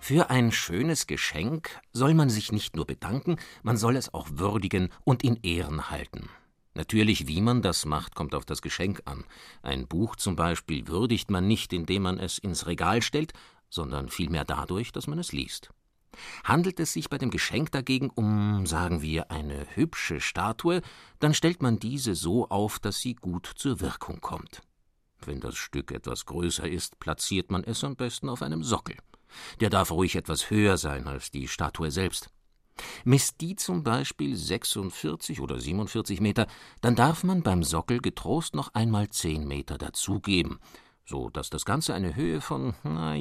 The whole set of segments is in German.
Für ein schönes Geschenk soll man sich nicht nur bedanken, man soll es auch würdigen und in Ehren halten. Natürlich, wie man das macht, kommt auf das Geschenk an. Ein Buch zum Beispiel würdigt man nicht, indem man es ins Regal stellt, sondern vielmehr dadurch, dass man es liest. Handelt es sich bei dem Geschenk dagegen um, sagen wir, eine hübsche Statue, dann stellt man diese so auf, dass sie gut zur Wirkung kommt. Wenn das Stück etwas größer ist, platziert man es am besten auf einem Sockel. Der darf ruhig etwas höher sein als die Statue selbst. Misst die zum Beispiel 46 oder 47 Meter, dann darf man beim Sockel getrost noch einmal 10 Meter dazugeben, so dass das Ganze eine Höhe von,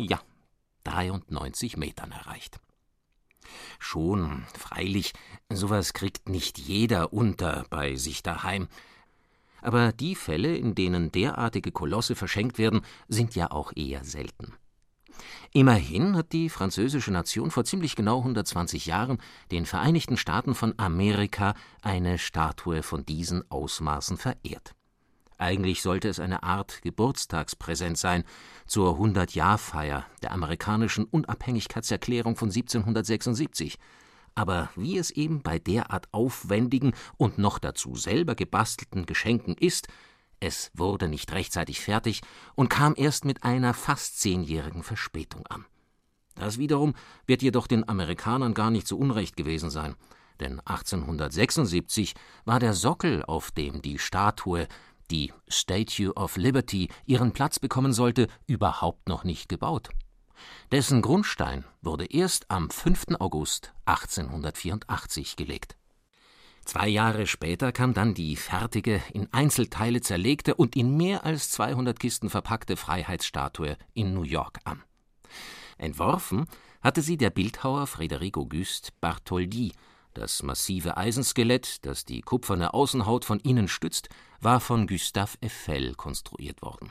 93 Metern erreicht. Schon, freilich, sowas kriegt nicht jeder unter bei sich daheim. Aber die Fälle, in denen derartige Kolosse verschenkt werden, sind ja auch eher selten. Immerhin hat die französische Nation vor ziemlich genau 120 Jahren den Vereinigten Staaten von Amerika eine Statue von diesen Ausmaßen verehrt. Eigentlich sollte es eine Art Geburtstagspräsent sein zur 100-Jahr-Feier der amerikanischen Unabhängigkeitserklärung von 1776. Aber wie es eben bei derart aufwendigen und noch dazu selber gebastelten Geschenken ist, es wurde nicht rechtzeitig fertig und kam erst mit einer fast 10-jährigen Verspätung an. Das wiederum wird jedoch den Amerikanern gar nicht so unrecht gewesen sein, denn 1876 war der Sockel, auf dem die Statue, die Statue of Liberty, ihren Platz bekommen sollte, überhaupt noch nicht gebaut. Dessen Grundstein wurde erst am 5. August 1884 gelegt. 2 Jahre später kam dann die fertige, in Einzelteile zerlegte und in mehr als 200 Kisten verpackte Freiheitsstatue in New York an. Entworfen hatte sie der Bildhauer Frédéric Auguste Bartholdi. Das massive Eisenskelett, das die kupferne Außenhaut von innen stützt, war von Gustave Eiffel konstruiert worden.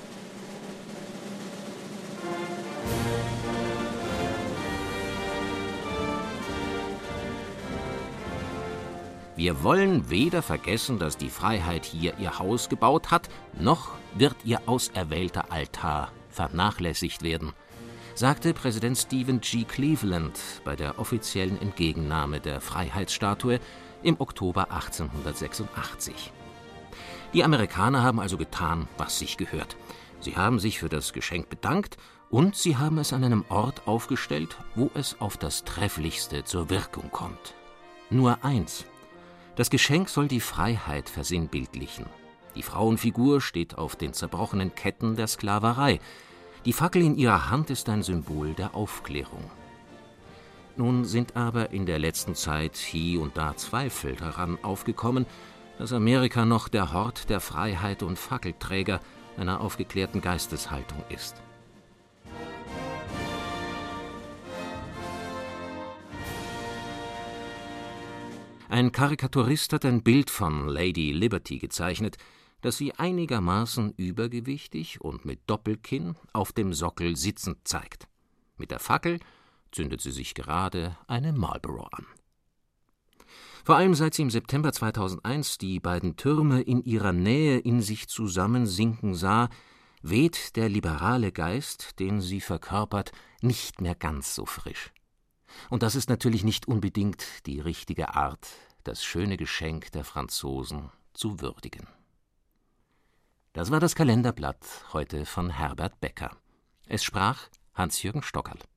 Wir wollen weder vergessen, dass die Freiheit hier ihr Haus gebaut hat, noch wird ihr auserwählter Altar vernachlässigt werden, sagte Präsident Stephen G. Cleveland bei der offiziellen Entgegennahme der Freiheitsstatue im Oktober 1886. Die Amerikaner haben also getan, was sich gehört. Sie haben sich für das Geschenk bedankt und sie haben es an einem Ort aufgestellt, wo es auf das Trefflichste zur Wirkung kommt. Nur eins: Das Geschenk soll die Freiheit versinnbildlichen. Die Frauenfigur steht auf den zerbrochenen Ketten der Sklaverei. Die Fackel in ihrer Hand ist ein Symbol der Aufklärung. Nun sind aber in der letzten Zeit hie und da Zweifel daran aufgekommen, dass Amerika noch der Hort der Freiheit und Fackelträger einer aufgeklärten Geisteshaltung ist. Ein Karikaturist hat ein Bild von Lady Liberty gezeichnet, das sie einigermaßen übergewichtig und mit Doppelkinn auf dem Sockel sitzend zeigt. Mit der Fackel zündet sie sich gerade eine Marlboro an. Vor allem seit sie im September 2001 die beiden Türme in ihrer Nähe in sich zusammensinken sah, weht der liberale Geist, den sie verkörpert, nicht mehr ganz so frisch. Und das ist natürlich nicht unbedingt die richtige Art, das schöne Geschenk der Franzosen zu würdigen. Das war das Kalenderblatt heute von Herbert Becker. Es sprach Hans-Jürgen Stockerl.